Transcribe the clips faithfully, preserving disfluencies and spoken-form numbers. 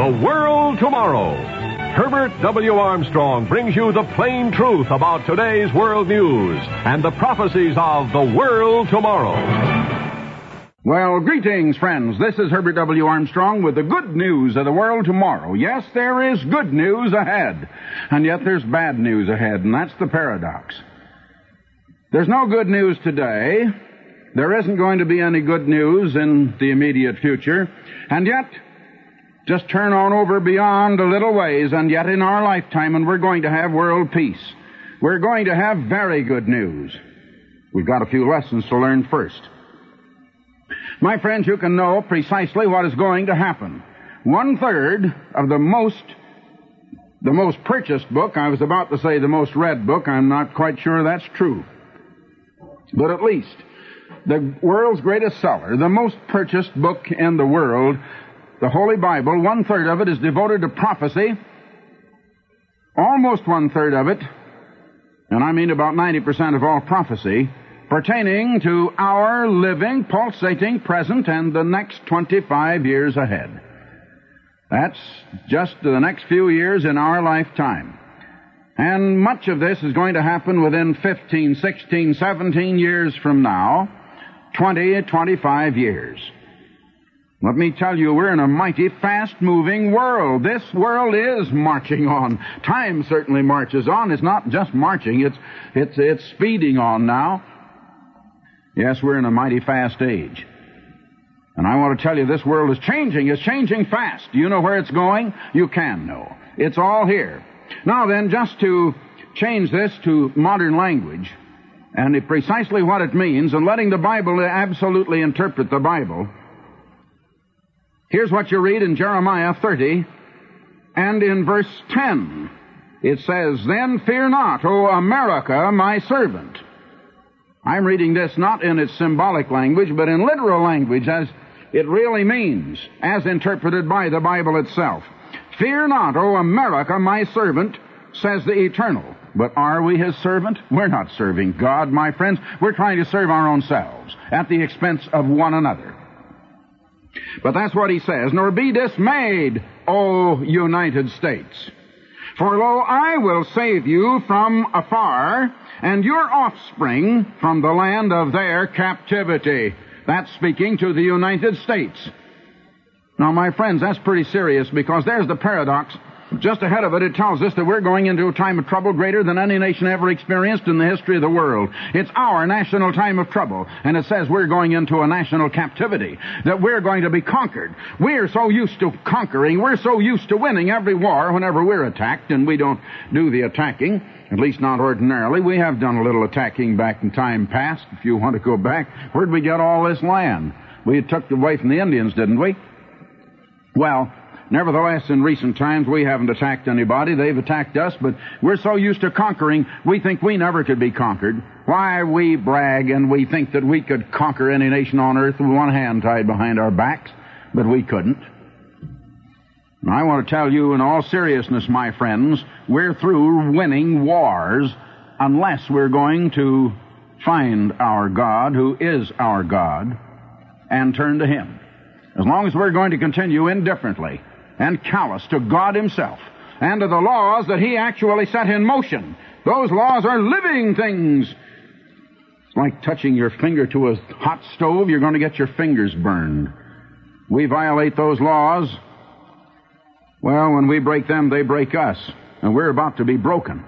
The World Tomorrow. Herbert W. Armstrong brings you the plain truth about today's world news and the prophecies of the world tomorrow. Well, greetings, friends. This is Herbert W. Armstrong with the good news of the world tomorrow. Yes, there is good news ahead, and yet there's bad news ahead, and that's the paradox. There's no good news today. There isn't going to be any good news in the immediate future, and yet just turn on over beyond a little ways, and yet in our lifetime, and we're going to have world peace. We're going to have very good news. We've got a few lessons to learn first. My friends, you can know precisely what is going to happen. One-third of the most, the most purchased book, I was about to say the most read book, I'm not quite sure that's true. But at least, the world's greatest seller, the most purchased book in the world, the Holy Bible, one-third of it is devoted to prophecy. Almost one-third of it, and I mean about ninety percent of all prophecy, pertaining to our living, pulsating present and the next twenty-five years ahead. That's just the next few years in our lifetime. And much of this is going to happen within fifteen, sixteen, seventeen years from now, twenty, twenty-five years. Let me tell you, we're in a mighty fast-moving world. This world is marching on. Time certainly marches on. It's not just marching, it's, it's, it's speeding on now. Yes, we're in a mighty fast age. And I want to tell you, this world is changing. It's changing fast. Do you know where it's going? You can know. It's all here. Now then, just to change this to modern language, and it, precisely what it means, and letting the Bible absolutely interpret the Bible, here's what you read in Jeremiah thirty, and in verse ten. It says, "Then fear not, O America, my servant." I'm reading this not in its symbolic language, but in literal language, as it really means, as interpreted by the Bible itself. "Fear not, O America, my servant, says the Eternal." But are we His servant? We're not serving God, my friends. We're trying to serve our own selves at the expense of one another. But that's what He says. "Nor be dismayed, O United States. For lo, I will save you from afar, and your offspring from the land of their captivity." That's speaking to the United States. Now, my friends, that's pretty serious, because there's the paradox. Just ahead of it, it tells us that we're going into a time of trouble greater than any nation ever experienced in the history of the world. It's our national time of trouble, and it says we're going into a national captivity, that we're going to be conquered. We're so used to conquering, we're so used to winning every war whenever we're attacked, and we don't do the attacking, at least not ordinarily. We have done a little attacking back in time past, if you want to go back. Where'd we get all this land? We took it away from the Indians, didn't we? Well, nevertheless, in recent times, we haven't attacked anybody. They've attacked us, but we're so used to conquering, we think we never could be conquered. Why, we brag and we think that we could conquer any nation on earth with one hand tied behind our backs, but we couldn't. And I want to tell you in all seriousness, my friends, we're through winning wars unless we're going to find our God, who is our God, and turn to Him. As long as we're going to continue indifferently and callous to God Himself and to the laws that He actually set in motion. Those laws are living things. It's like touching your finger to a hot stove. You're going to get your fingers burned. We violate those laws. Well, when we break them, they break us. And we're about to be broken.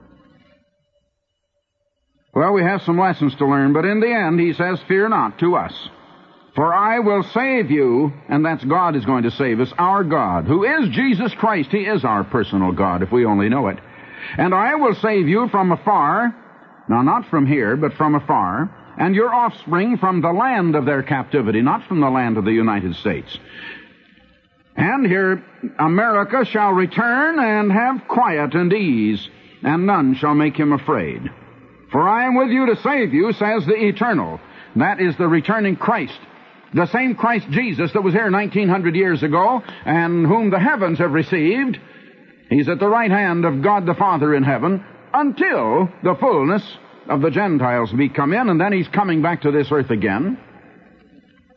Well, we have some lessons to learn, but in the end, He says, "Fear not," to us. "For I will save you," and that's God is going to save us, our God, who is Jesus Christ. He is our personal God, if we only know it. "And I will save you from afar," now not from here, but from afar, "and your offspring from the land of their captivity," not from the land of the United States. "And here, America shall return and have quiet and ease, and none shall make him afraid. For I am with you to save you, says the Eternal." That is the returning Christ. The same Christ Jesus that was here nineteen hundred years ago, and whom the heavens have received. He's at the right hand of God the Father in heaven, until the fullness of the Gentiles be come in, and then He's coming back to this earth again.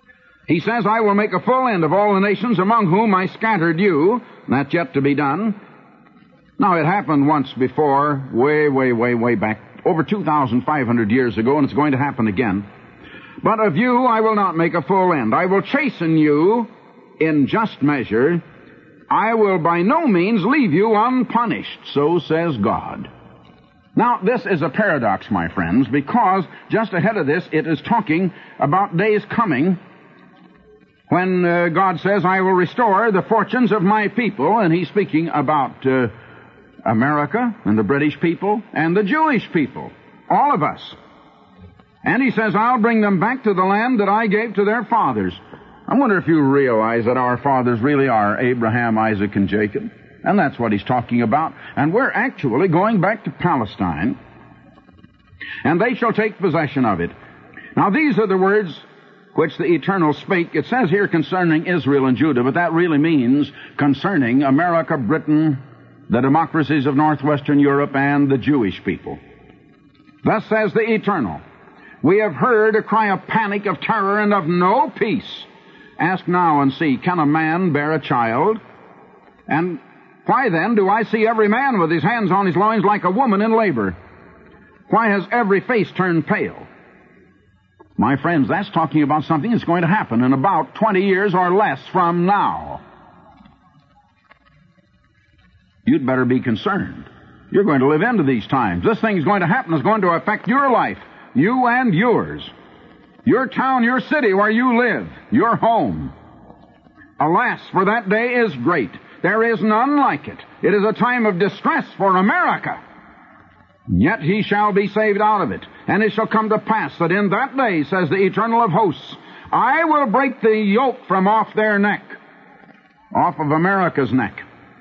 He says, I will make a full end of all the nations among whom I scattered you. That's yet to be done. Now, it happened once before, way, way, way, way back, over two thousand five hundred years ago, and it's going to happen again. But of you I will not make a full end. I will chasten you in just measure. I will by no means leave you unpunished, so says God. Now, this is a paradox, my friends, because just ahead of this, it is talking about days coming when uh, God says, I will restore the fortunes of my people, and he's speaking about uh, America and the British people and the Jewish people, all of us. And he says, I'll bring them back to the land that I gave to their fathers. I wonder if you realize that our fathers really are Abraham, Isaac, and Jacob. And that's what he's talking about. And we're actually going back to Palestine. And they shall take possession of it. Now, these are the words which the Eternal spake. It says here concerning Israel and Judah, but that really means concerning America, Britain, the democracies of northwestern Europe, and the Jewish people. Thus says the Eternal, we have heard a cry of panic, of terror, and of no peace. Ask now and see, can a man bear a child? And why then do I see every man with his hands on his loins like a woman in labor? Why has every face turned pale? My friends, that's talking about something that's going to happen in about twenty years or less from now. You'd better be concerned. You're going to live into these times. This thing's going to happen. It's going to affect your life, you and yours, your town, your city where you live, your home. Alas, for that day is great. There is none like it. It is a time of distress for America. Yet he shall be saved out of it. And it shall come to pass that in that day, says the Eternal of hosts, I will break the yoke from off their neck, off of America's neck.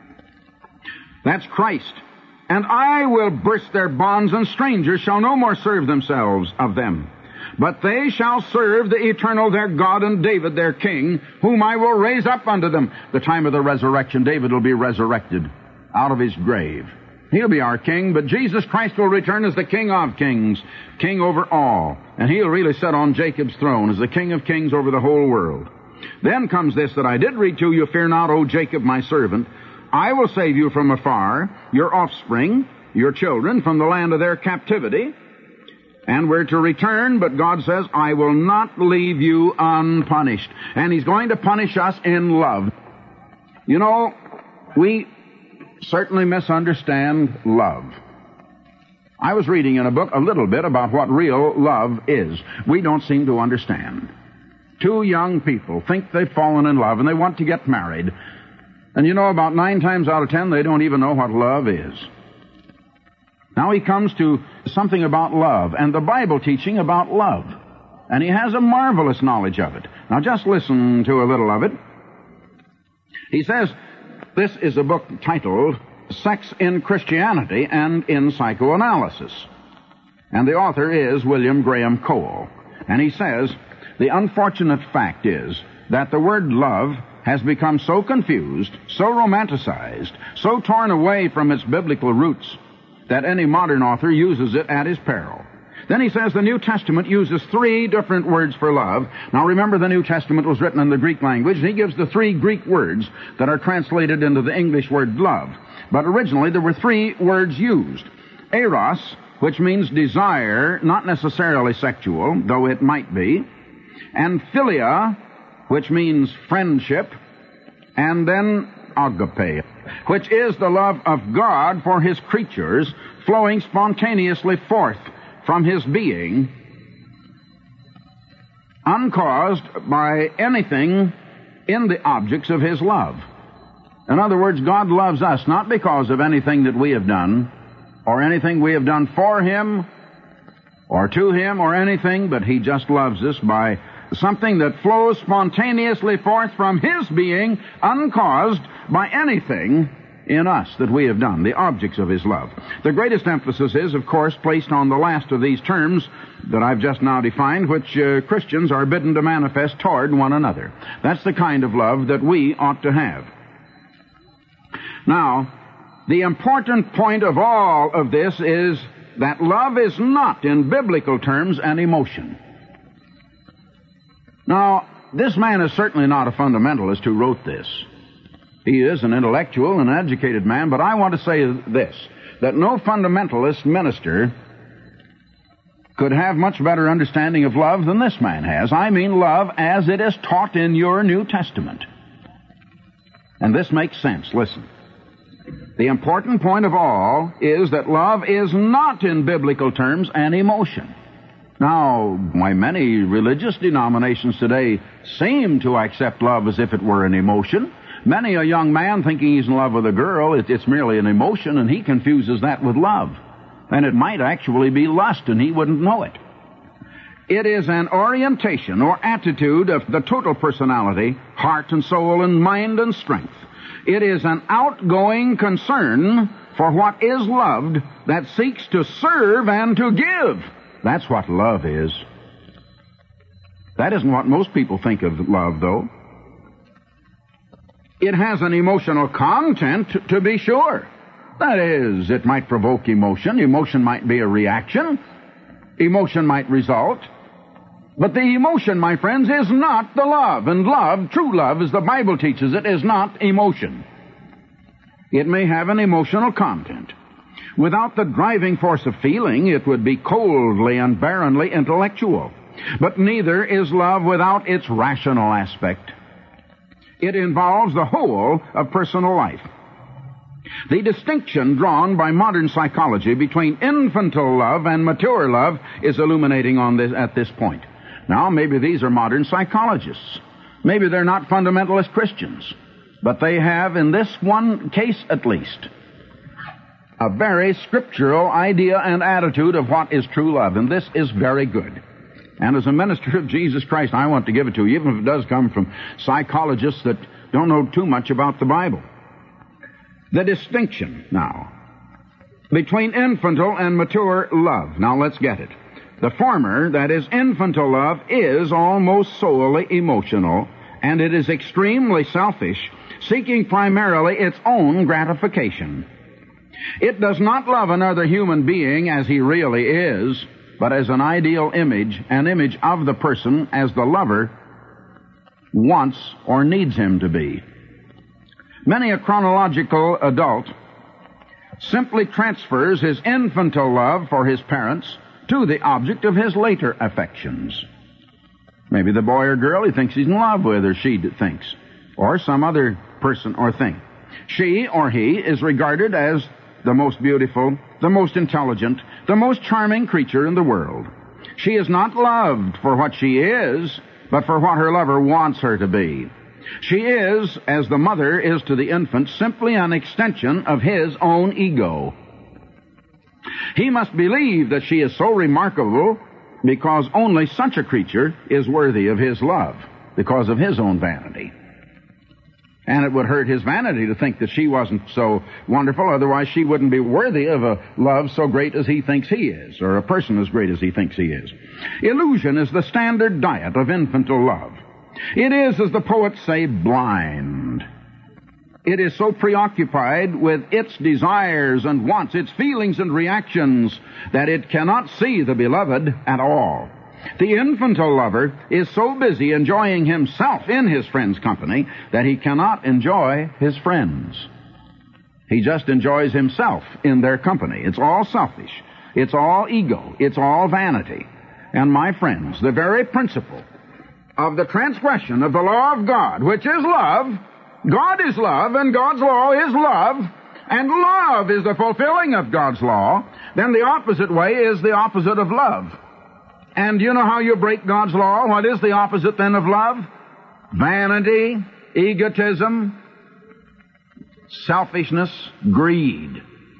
That's Christ. And I will burst their bonds, and strangers shall no more serve themselves of them. But they shall serve the Eternal their God, and David their king, whom I will raise up unto them. The time of the resurrection, David will be resurrected out of his grave. He'll be our king, but Jesus Christ will return as the King of kings, king over all. And he'll really sit on Jacob's throne as the King of kings over the whole world. Then comes this that I did read to you, fear not, O Jacob, my servant. I will save you from afar, your offspring, your children, from the land of their captivity. And we're to return, but God says, I will not leave you unpunished. And he's going to punish us in love. You know, we certainly misunderstand love. I was reading in a book a little bit about what real love is. We don't seem to understand. Two young people think they've fallen in love and they want to get married. And you know, about nine times out of ten, they don't even know what love is. Now he comes to something about love and the Bible teaching about love. And he has a marvelous knowledge of it. Now just listen to a little of it. He says, this is a book titled Sex in Christianity and in Psychoanalysis. And the author is William Graham Cole. And he says, the unfortunate fact is that the word love has become so confused, so romanticized, so torn away from its biblical roots, that any modern author uses it at his peril. Then he says the New Testament uses three different words for love. Now remember, the New Testament was written in the Greek language, and he gives the three Greek words that are translated into the English word love. But originally there were three words used. Eros, which means desire, not necessarily sexual, though it might be. And philia, which means friendship. And then agape, which is the love of God for his creatures, flowing spontaneously forth from his being, uncaused by anything in the objects of his love. In other words, God loves us not because of anything that we have done, or anything we have done for him, or to him, or anything, but he just loves us by something that flows spontaneously forth from his being, uncaused by anything in us that we have done, the objects of his love. The greatest emphasis is, of course, placed on the last of these terms that I've just now defined, which uh, Christians are bidden to manifest toward one another. That's the kind of love that we ought to have. Now, the important point of all of this is that love is not, in biblical terms, an emotion. Now, this man is certainly not a fundamentalist who wrote this. He is an intellectual and educated man, but I want to say this, that no fundamentalist minister could have much better understanding of love than this man has. I mean love as it is taught in your New Testament. And this makes sense. Listen. The important point of all is that love is not, in biblical terms, an emotion. Now, why many religious denominations today seem to accept love as if it were an emotion. Many a young man thinking he's in love with a girl, it, it's merely an emotion, and he confuses that with love. And it might actually be lust, and he wouldn't know it. It is an orientation or attitude of the total personality, heart and soul and mind and strength. It is an outgoing concern for what is loved that seeks to serve and to give. That's what love is. That isn't what most people think of love, though. It has an emotional content, to be sure. That is, it might provoke emotion. Emotion might be a reaction. Emotion might result. But the emotion, my friends, is not the love. And love, true love, as the Bible teaches it, is not emotion. It may have an emotional content. Without the driving force of feeling, it would be coldly and barrenly intellectual. But neither is love without its rational aspect. It involves the whole of personal life. The distinction drawn by modern psychology between infantile love and mature love is illuminating on this at this point. Now, maybe these are modern psychologists. Maybe they're not fundamentalist Christians. But they have, in this one case at least, a very scriptural idea and attitude of what is true love. And this is very good. And as a minister of Jesus Christ, I want to give it to you, even if it does come from psychologists that don't know too much about the Bible. The distinction, now, between infantile and mature love. Now, let's get it. The former, that is, infantile love, is almost solely emotional, and it is extremely selfish, seeking primarily its own gratification. It does not love another human being as he really is, but as an ideal image, an image of the person as the lover wants or needs him to be. Many a chronological adult simply transfers his infantile love for his parents to the object of his later affections. Maybe the boy or girl he thinks he's in love with, or she thinks, or some other person or thing. She or he is regarded as the most beautiful, the most intelligent, the most charming creature in the world. She is not loved for what she is, but for what her lover wants her to be. She is, as the mother is to the infant, simply an extension of his own ego. He must believe that she is so remarkable because only such a creature is worthy of his love, because of his own vanity. And it would hurt his vanity to think that she wasn't so wonderful, otherwise she wouldn't be worthy of a love so great as he thinks he is, or a person as great as he thinks he is. Illusion is the standard diet of infantile love. It is, as the poets say, blind. It is so preoccupied with its desires and wants, its feelings and reactions, that it cannot see the beloved at all. The infantile lover is so busy enjoying himself in his friend's company that he cannot enjoy his friends. He just enjoys himself in their company. It's all selfish. It's all ego. It's all vanity. And my friends, the very principle of the transgression of the law of God, which is love, God is love, and God's law is love, and love is the fulfilling of God's law, then the opposite way is the opposite of love. And you know how you break God's law? What is the opposite then of love? Vanity, egotism, selfishness, greed.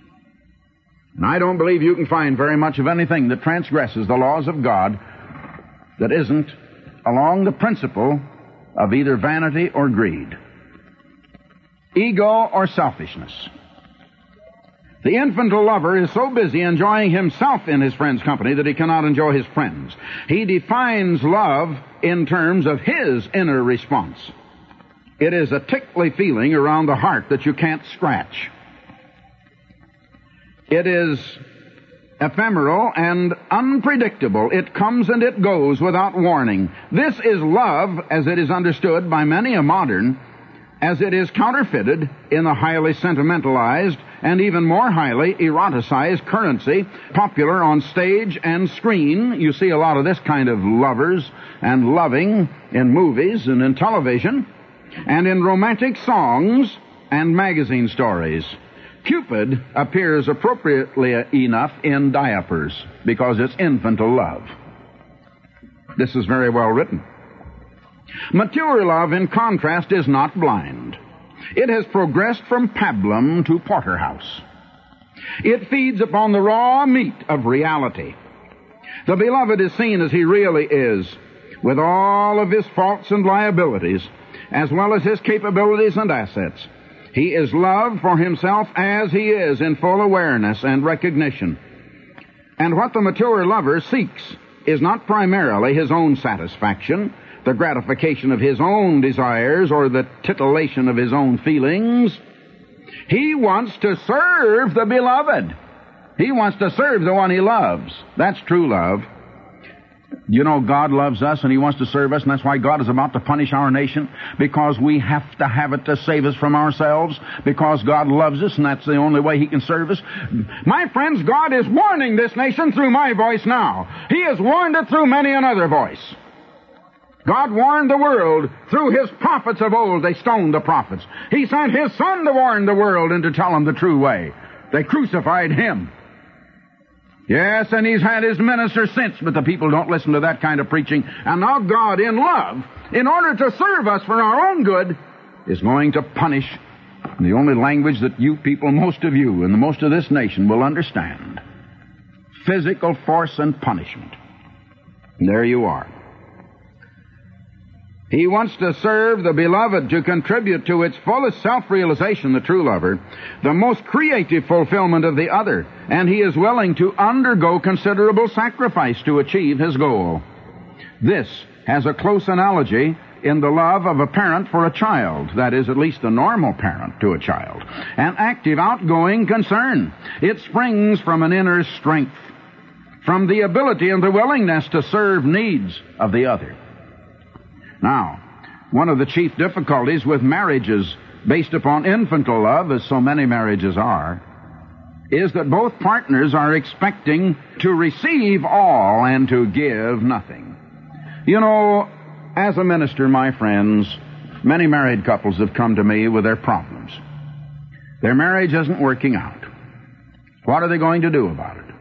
And I don't believe you can find very much of anything that transgresses the laws of God that isn't along the principle of either vanity or greed, ego or selfishness. The infantile lover is so busy enjoying himself in his friend's company that he cannot enjoy his friends. He defines love in terms of his inner response. It is a tickly feeling around the heart that you can't scratch. It is ephemeral and unpredictable. It comes and it goes without warning. This is love as it is understood by many a modern, as it is counterfeited in the highly sentimentalized and even more highly eroticized currency popular on stage and screen. You see a lot of this kind of lovers and loving in movies and in television and in romantic songs and magazine stories. Cupid appears appropriately enough in diapers because it's infantile love. This is very well written. Mature love, in contrast, is not blind. It has progressed from pablum to porterhouse. It feeds upon the raw meat of reality. The beloved is seen as he really is, with all of his faults and liabilities, as well as his capabilities and assets. He is loved for himself as he is, in full awareness and recognition. And what the mature lover seeks is not primarily his own satisfaction, the gratification of his own desires, or the titillation of his own feelings. He wants to serve the beloved. He wants to serve the one he loves. That's true love. You know, God loves us and he wants to serve us, and that's why God is about to punish our nation, because we have to have it to save us from ourselves, because God loves us and that's the only way he can serve us. My friends, God is warning this nation through my voice now. He has warned it through many another voice. God warned the world through his prophets of old. They stoned the prophets. He sent his Son to warn the world and to tell them the true way. They crucified him. Yes, and he's had his ministers since, but the people don't listen to that kind of preaching. And now God, in love, in order to serve us for our own good, is going to punish in the only language that you people, most of you, and the most of this nation will understand. Physical force and punishment. And there you are. He wants to serve the beloved, to contribute to its fullest self-realization, the true lover, the most creative fulfillment of the other, and he is willing to undergo considerable sacrifice to achieve his goal. This has a close analogy in the love of a parent for a child, that is, at least a normal parent to a child, an active, outgoing concern. It springs from an inner strength, from the ability and the willingness to serve needs of the other. Now, one of the chief difficulties with marriages based upon infantile love, as so many marriages are, is that both partners are expecting to receive all and to give nothing. You know, as a minister, my friends, many married couples have come to me with their problems. Their marriage isn't working out. What are they going to do about it?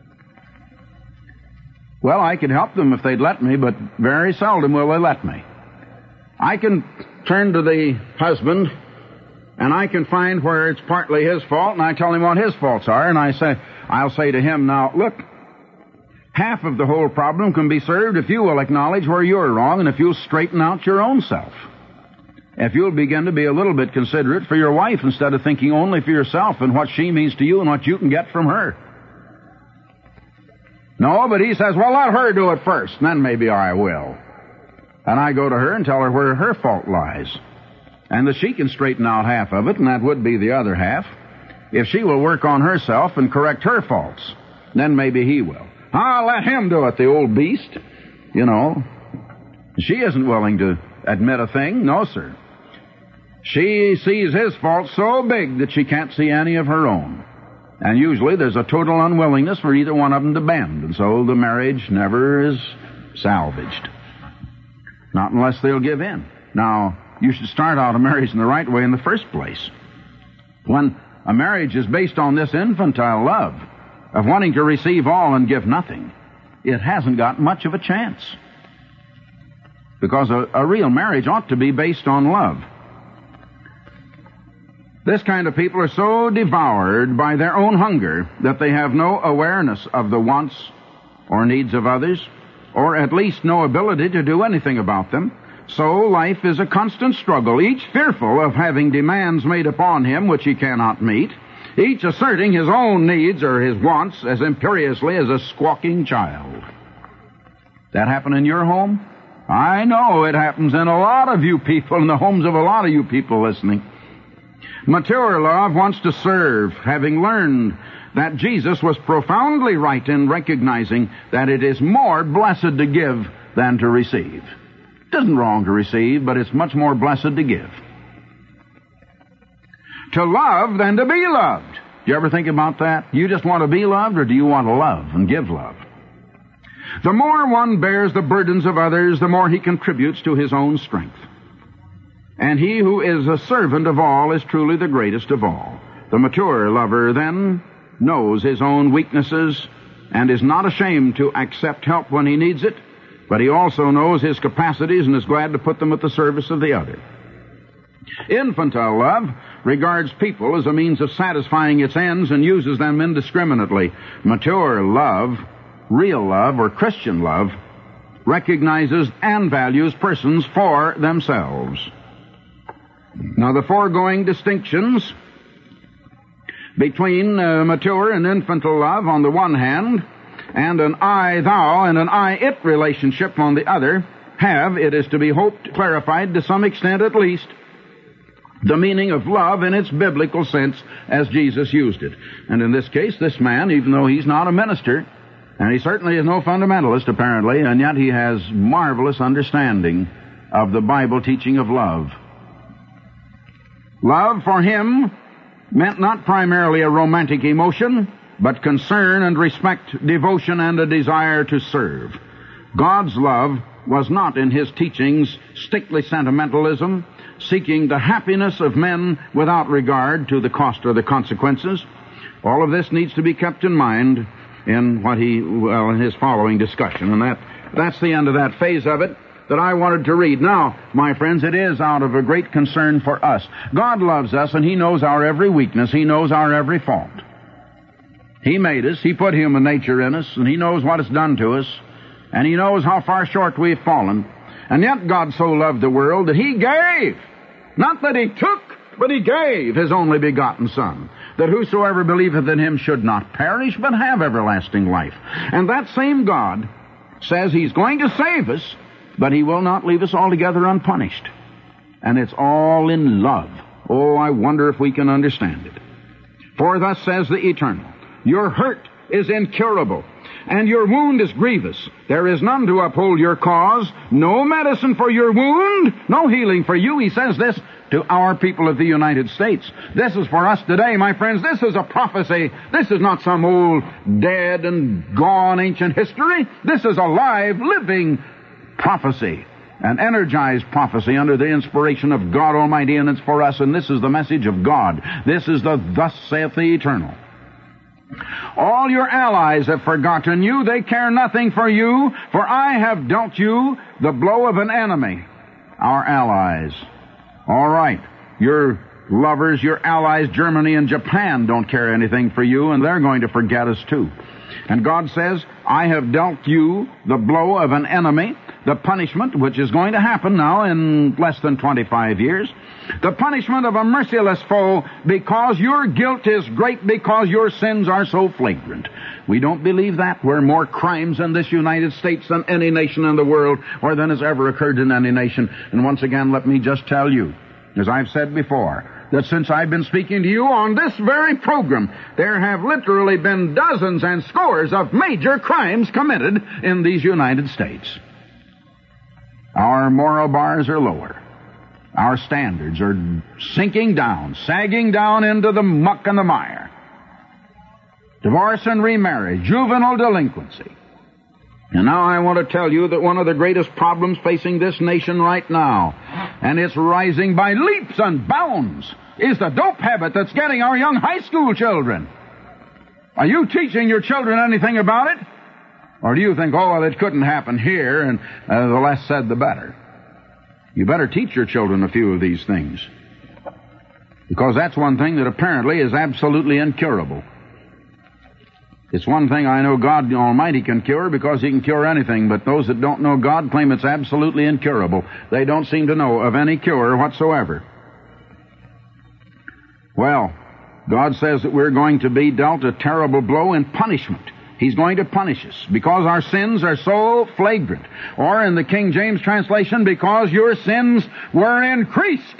Well, I could help them if they'd let me, but very seldom will they let me. I can turn to the husband, and I can find where it's partly his fault, and I tell him what his faults are, and I say, I'll say to him, now, look, half of the whole problem can be served if you will acknowledge where you're wrong, and if you'll straighten out your own self. If you'll begin to be a little bit considerate for your wife instead of thinking only for yourself and what she means to you and what you can get from her. No, but he says, well, let her do it first, and then maybe I will. And I go to her and tell her where her fault lies, and that she can straighten out half of it, and that would be the other half. If she will work on herself and correct her faults, then maybe he will. I'll let him do it, the old beast. You know, she isn't willing to admit a thing. No, sir. She sees his faults so big that she can't see any of her own. And usually there's a total unwillingness for either one of them to bend, and so the marriage never is salvaged. Not unless they'll give in. Now, you should start out a marriage in the right way in the first place. When a marriage is based on this infantile love of wanting to receive all and give nothing, it hasn't got much of a chance. Because a, a real marriage ought to be based on love. This kind of people are so devoured by their own hunger that they have no awareness of the wants or needs of others, or at least no ability to do anything about them. So life is a constant struggle, each fearful of having demands made upon him which he cannot meet, each asserting his own needs or his wants as imperiously as a squawking child. That happen in your home? I know it happens in a lot of you people, in the homes of a lot of you people listening. Mature love wants to serve, having learned that Jesus was profoundly right in recognizing that it is more blessed to give than to receive. It isn't wrong to receive, but it's much more blessed to give. To love than to be loved. Do you ever think about that? You just want to be loved, or do you want to love and give love? The more one bears the burdens of others, the more he contributes to his own strength. And he who is a servant of all is truly the greatest of all. The mature lover, then, knows his own weaknesses and is not ashamed to accept help when he needs it, but he also knows his capacities and is glad to put them at the service of the other. Infantile love regards people as a means of satisfying its ends and uses them indiscriminately. Mature love, real love, or Christian love, recognizes and values persons for themselves. Now, the foregoing distinctions between uh, mature and infantile love on the one hand, and an I-thou and an I-it relationship on the other, have, it is to be hoped, clarified to some extent at least, the meaning of love in its biblical sense as Jesus used it. And in this case, this man, even though he's not a minister, and he certainly is no fundamentalist apparently, and yet he has marvelous understanding of the Bible teaching of love. Love for him meant not primarily a romantic emotion, but concern and respect, devotion, and a desire to serve. God's love was not in his teachings strictly sentimentalism, seeking the happiness of men without regard to the cost or the consequences. All of this needs to be kept in mind in what he, well, in his following discussion. And that, that's the end of that phase of it that I wanted to read. Now, my friends, it is out of a great concern for us. God loves us, and he knows our every weakness. He knows our every fault. He made us. He put human nature in us, and he knows what it's done to us, and he knows how far short we've fallen. And yet God so loved the world that he gave, not that he took, but he gave his only begotten Son, that whosoever believeth in him should not perish, but have everlasting life. And that same God says he's going to save us, but he will not leave us altogether unpunished. And it's all in love. Oh, I wonder if we can understand it. For thus says the Eternal, your hurt is incurable, and your wound is grievous. There is none to uphold your cause, no medicine for your wound, no healing for you. He says this to our people of the United States. This is for us today, my friends. This is a prophecy. This is not some old, dead and gone ancient history. This is a live, living prophecy, an energized prophecy under the inspiration of God Almighty, and it's for us, and this is the message of God. This is the thus saith the Eternal. All your allies have forgotten you. They care nothing for you, for I have dealt you the blow of an enemy. Our allies. All right. Your lovers, your allies, Germany and Japan, don't care anything for you, and they're going to forget us too. And God says, I have dealt you the blow of an enemy, the punishment, which is going to happen now in less than twenty-five years, the punishment of a merciless foe, because your guilt is great, because your sins are so flagrant. We don't believe that. There are more crimes in this United States than any nation in the world, or than has ever occurred in any nation. And once again, let me just tell you, as I've said before, that since I've been speaking to you on this very program, there have literally been dozens and scores of major crimes committed in these United States. Our moral bars are lower. Our standards are sinking down, sagging down into the muck and the mire. Divorce and remarriage, juvenile delinquency. And now I want to tell you that one of the greatest problems facing this nation right now, and it's rising by leaps and bounds, is the dope habit that's getting our young high school children. Are you teaching your children anything about it? Or do you think, oh, well, it couldn't happen here, and uh, the less said, the better? You better teach your children a few of these things, because that's one thing that apparently is absolutely incurable. It's one thing I know God Almighty can cure, because he can cure anything, but those that don't know God claim it's absolutely incurable. They don't seem to know of any cure whatsoever. Well, God says that we're going to be dealt a terrible blow in punishment. He's going to punish us because our sins are so flagrant. Or in the King James translation, because your sins were increased.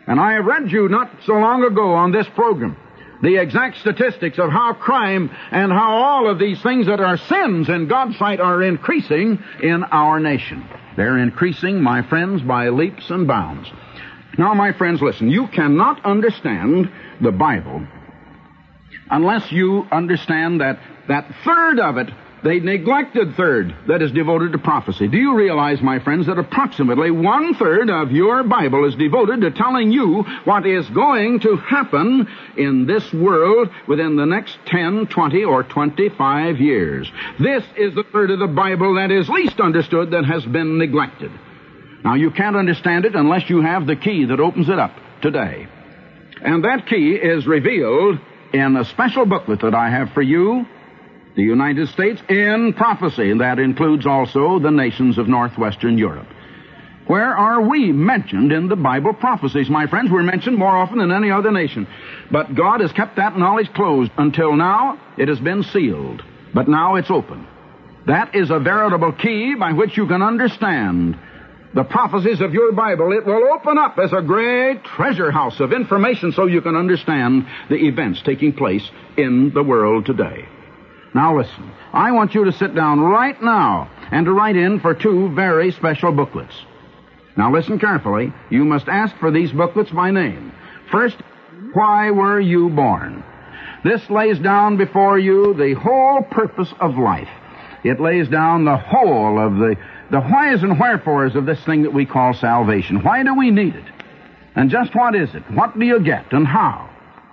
And I have read you not so long ago on this program the exact statistics of how crime and how all of these things that are sins in God's sight are increasing in our nation. They're increasing, my friends, by leaps and bounds. Now, my friends, listen, you cannot understand the Bible unless you understand that that third of it, the neglected third that is devoted to prophecy. Do you realize, my friends, that approximately one-third of your Bible is devoted to telling you what is going to happen in this world within the next ten, twenty, or twenty-five years? This is the third of the Bible that is least understood, that has been neglected. Now, you can't understand it unless you have the key that opens it up today. And that key is revealed in a special booklet that I have for you, the United States in Prophecy, and that includes also the nations of northwestern Europe. Where are we mentioned in the Bible prophecies, my friends? We're mentioned more often than any other nation. But God has kept that knowledge closed. Until now, it has been sealed. But now it's open. That is a veritable key by which you can understand the prophecies of your Bible. It will open up as a great treasure house of information so you can understand the events taking place in the world today. Now listen, I want you to sit down right now and to write in for two very special booklets. Now listen carefully. You must ask for these booklets by name. First, Why Were You Born? This lays down before you the whole purpose of life. It lays down the whole of the, the whys and wherefores of this thing that we call salvation. Why do we need it? And just what is it? What do you get and how?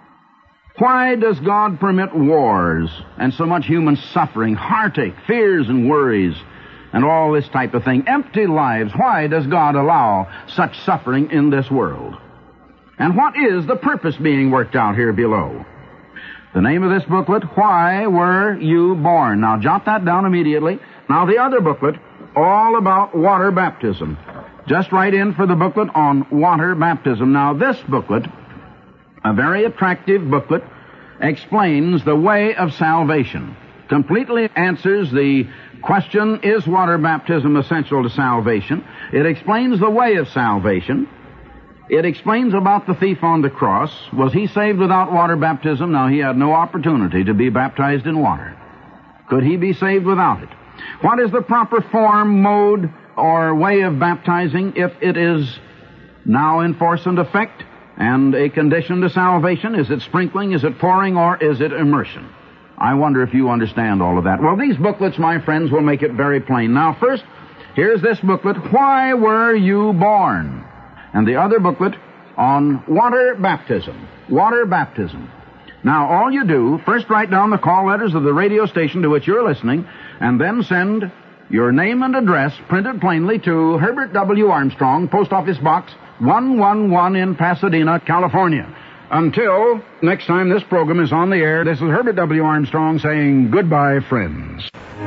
Why does God permit wars and so much human suffering, heartache, fears and worries, and all this type of thing? Empty lives. Why does God allow such suffering in this world? And what is the purpose being worked out here below? The name of this booklet, Why Were You Born? Now, jot that down immediately. Now, the other booklet, all about water baptism. Just write in for the booklet on water baptism. Now, this booklet, a very attractive booklet, explains the way of salvation. Completely answers the question, is water baptism essential to salvation? It explains the way of salvation. It explains about the thief on the cross. Was he saved without water baptism? Now, he had no opportunity to be baptized in water. Could he be saved without it? What is the proper form, mode, or way of baptizing if it is now in force and effect and a condition to salvation? Is it sprinkling, is it pouring, or is it immersion? I wonder if you understand all of that. Well, these booklets, my friends, will make it very plain. Now, first, here's this booklet, Why Were You Born? And the other booklet on water baptism. Water baptism. Now, all you do, first write down the call letters of the radio station to which you're listening, and then send your name and address printed plainly to Herbert W. Armstrong, Post Office Box one one one in Pasadena, California. Until next time this program is on the air, this is Herbert W. Armstrong saying goodbye, friends.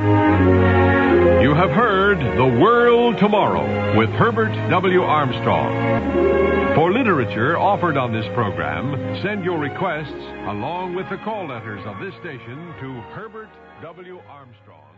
You have heard The World Tomorrow with Herbert W. Armstrong. For literature offered on this program, send your requests along with the call letters of this station to Herbert W. Armstrong.